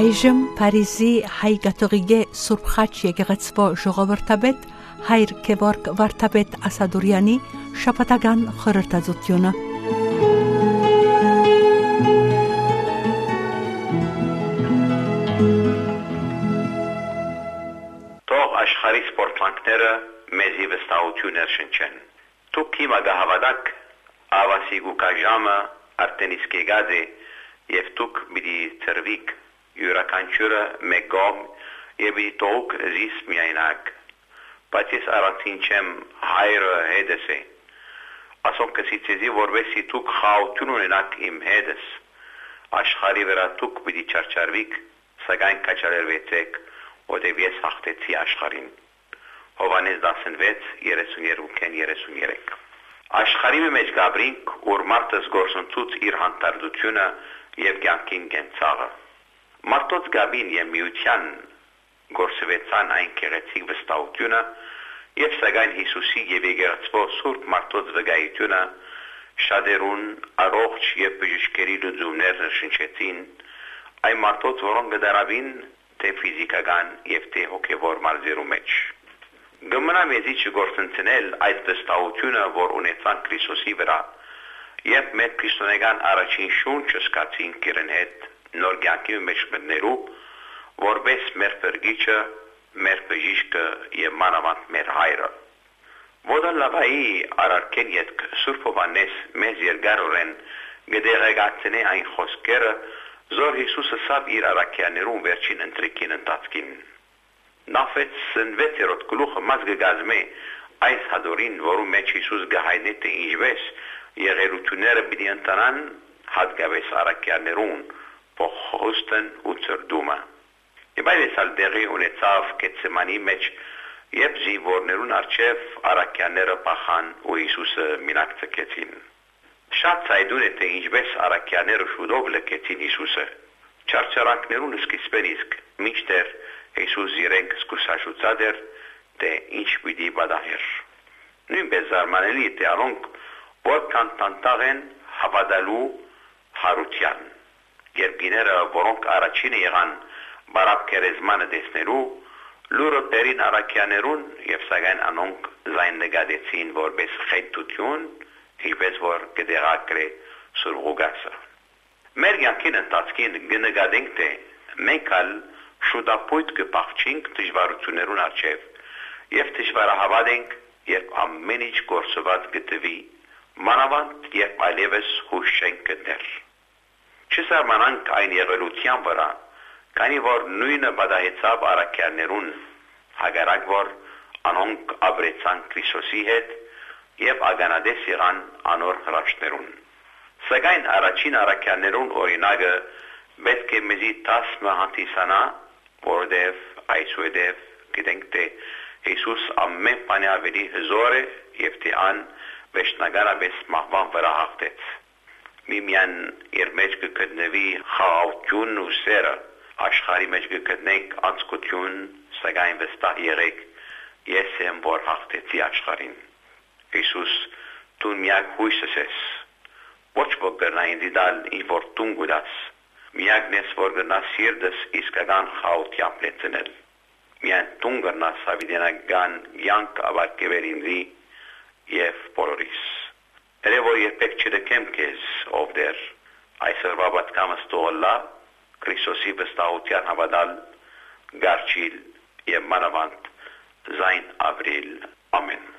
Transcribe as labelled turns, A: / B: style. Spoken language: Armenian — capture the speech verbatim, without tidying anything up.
A: Այժմ Փարիզի հայ կաթողիկե Սուրբ Խաչ եկեղեցվո ժողովրդաբեդ Հայր Գևորգ Վարդապետ Ասադուրյանի շաբաթական խորհրդածությունը։
B: Թող աշխարհի սպորտանքները մեզի վստահություններ շնչեն։ Դուք հիմա գահավատակ ավասի գուկաժամը արտենիս կեգադե եւ դուք մի ծրվիկ յուրաքանչյուրը մեկ կողմ եւ դուք զիս միայնակ բայց ես առանցին չեմ հայրը հետս է ասոն կսիցեզի որվեսի դուք խաղություն ունենաք իմ հետս աշխարհի վրա դուք պիտի չարչարվիք սակայն կաչարվեցեք ովքեր ես հաղթեցի աշխարհին Հովանես տասնվեց երեսունյոթ երեսունյոթ Աշխարհի մեջ գաբրինք որ մարդս գործընծուց իր հանդարտությունը եւ կյանքին գենցաղը Մարդոց գաբին եւ միության գործվեցան այն քեղեցիկ վստահությունը եւ սակայն Հիսուսի եւ եկեղեցվո սուրբ մարդոց վկայությունը շատերուն առողջ եւ բժշկերի լուծումներ շնչեցին այն մարդոց որոնք դարավին թե ֆիզիկական եւ թե հոգեվոր մարզերու մեջ Գմնա մեզի չգործընծնել այդ վստահությունը որ ունեցան Քրիստոսի վրա եւ մեր քրիստոնեական առաջին շունչը սկացին կերեն հետ նոր կյանքի մեջ մտնելու որպես մեր բրգիչը, մեր բժիշկը եւ մանավանդ մեր հայրը։ Ոդալավայի արարքեն յետք Սուրբ Հովանես մեզ երկարորեն գդերեգացնե այն խոսքերը, զոր Հիսուսը սավ իր արաքյաներուն վերջին ընտրիկին ընթացքին։ Նավեց սնվեցերոտ գլուխը մազգը գազմե այս հադորին, որում մեջ Հիսուս գահայնե թե ինչպես եղերությունները պիտի ընտանան հատկապես արաքյաներուն փոխոստն ու ծրդումը։ Եվ այս ալդերի ունեցավ Գեթսեմանի մեջ եւ զինվորներուն արչեւ արաքյանները փախան ու Հիսուսը մինակ ցկեցին։ Շատ ցայդուն է թե ինչպես արաքյանները շուտով լքեցին Հիսուսը։ Չարչարանքներուն սկիզբեն իսկ մինչդեռ Հիսուս իրենք զգուշացած էր թե ինչ պիտի պատահեր։ Նույնպես զարմանալի է թե անոնք որքան տանտաղ են հավատալու հարության Երգիները, որոնք առաջինը եղան բարապ կերեզմանը տեսնելու, լուրը տերին արաքյաներուն և սակայն անոնք զայն նգադեցին որպես խետություն, ինչպես որ գդերակր է սուրղուգասը։ Մեր յանքին ընթացքին գնգադենք թե մենք ալ շուտապույտ կպաղչինք դժվարություններուն առջև և դժվարահավատ ենք, երբ ամեն ինչ գործված գտվի, մանավանդ երբ այլևս հույս չենք գտնել։ Չսարմանանք այն եղելության վրա, քանի որ նույնը պատահեցավ արաքյաներուն, հակառակ որ անոնք ապրեցան Քրիստոսի հետ եւ ագանադես եղան անոր հրաշներուն։ Սակայն առաջին արաքյաներուն օրինակը պետք է մեզի տասը հանդիսանա, որովհետեւ այսուհետեւ գիտենք թե Հիսուս ամեն բանի ավելի հզոր է եւ թե ան վեշնականապես մահվան վրա հաղթեց։ Միմյան իր մեջ կգտնվի խաղաղություն ու սերը, աշխարհի մեջ կգտնենք անցկություն, սակայն վստահ եղեք, ես եմ որ հաղթեցի աշխարհին։ Հիսուս դու միակ հույսս ես, ոչ որ կրնա ինձ դալ ինչ որ տուն գուդաս, միակն ես որ կրնա սիրտս իսկական խաղաղությամբ լեցնել։ Միայն տուն կրնա սավիդենական յանք ավարկվել ինձի եւ բոլորիս։ Երևոր երբեք չդկեմ քեզ ով դեր այսօրվա պատկամս տողլա Քրիստոսի վստահության հավատալ գարչիլ եւ մանավանդ զայն ապրիլ ամեն